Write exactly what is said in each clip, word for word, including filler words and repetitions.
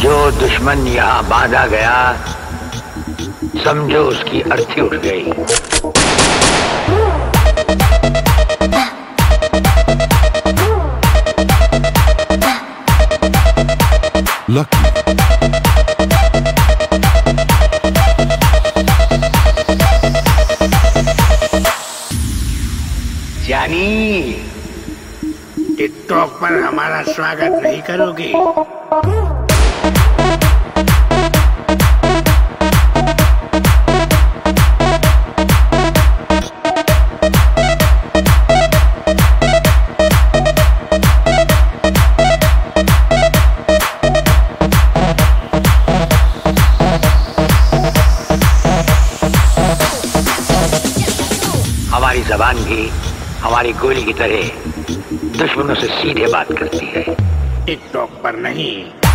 जो दुश्मन यहाँ बांधा गया, समझो उसकी अर्थी उठ गई। Lucky. जानी, टिकटॉक पर हमारा स्वागत नहीं करोगे? हमारी जबान भी हमारी गोली की तरह दुश्मनों से सीधे बात करती है, टिकटॉक पर नहीं।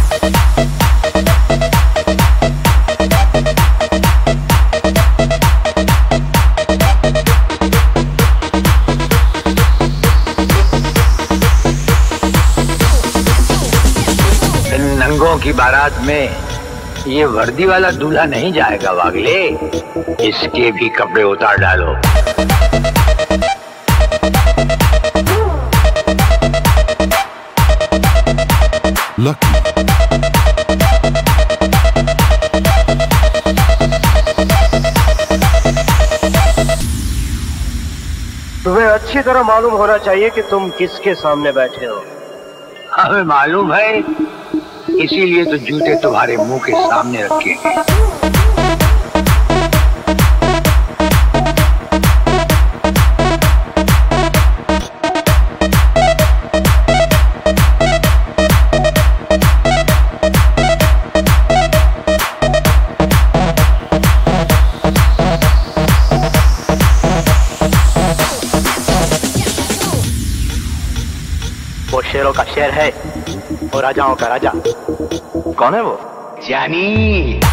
इन नंगों की बारात में ये वर्दी वाला दूल्हा नहीं जाएगा वागले, इसके भी कपड़े उतार डालो। Lucky. तुम्हें अच्छी तरह मालूम होना चाहिए कि तुम किसके सामने बैठे हो। हमें मालूम है, इसीलिए तो जूते तुम्हारे मुंह के सामने रखे हैं। वो शेरों का शेर है और राजाओं का राजा। कौन है वो? जानी।